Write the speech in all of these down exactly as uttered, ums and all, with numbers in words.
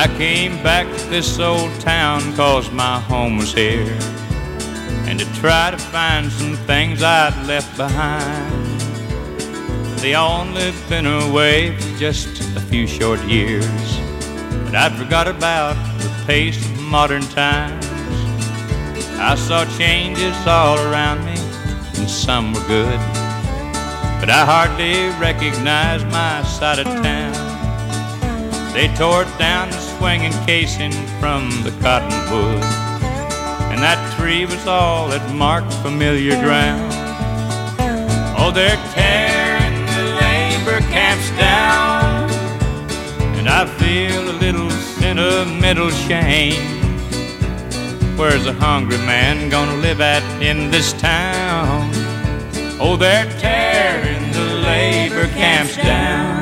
I came back to this old town 'cause my home was here, and to try to find some things I'd left behind. They only been away for just a few short years, but I'd forgot about the pace of modern times. I saw changes all around me, and some were good, but I hardly recognized my side of town. They tore down the swinging casing from the cottonwood, and that tree was all that marked familiar ground. Oh, they're tearing the labor camps down, and I feel a little sentimental shame. Where's a hungry man gonna live at in this town? Oh, they're tearing the labor camps down.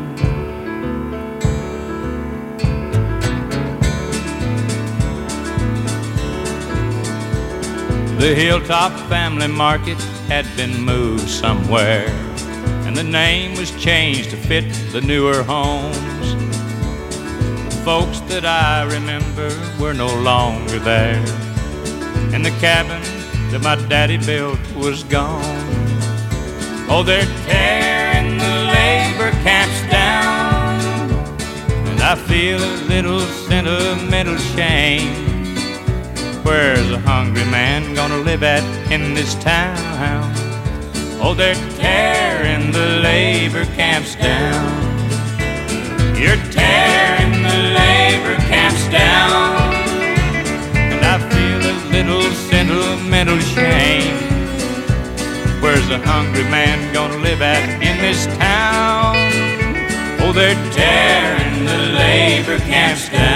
The Hilltop Family Market had been moved somewhere, and the name was changed to fit the newer homes. The folks that I remember were no longer there, and the cabin that my daddy built was gone. Oh, they're tearing the labor camps down, and I feel a little sentimental shame. Where's a hungry man gonna live at in this town? Oh, they're tearing the labor camps down. You're tearing the labor camps down, and I feel a little sentimental shame. Where's a hungry man gonna live at in this town? Oh, they're tearing the labor camps down.